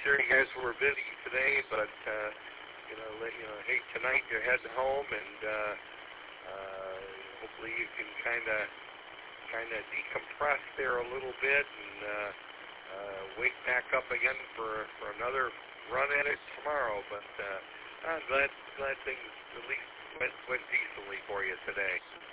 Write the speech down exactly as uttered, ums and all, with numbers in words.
sure you guys were busy today, but uh, you know, let, you know, hey, tonight you're heading home, and uh, uh, hopefully you can kind of kind of decompress there a little bit and uh, uh, wake back up again for for another run at it tomorrow. But uh, I'm glad glad things at least went went decently for you today.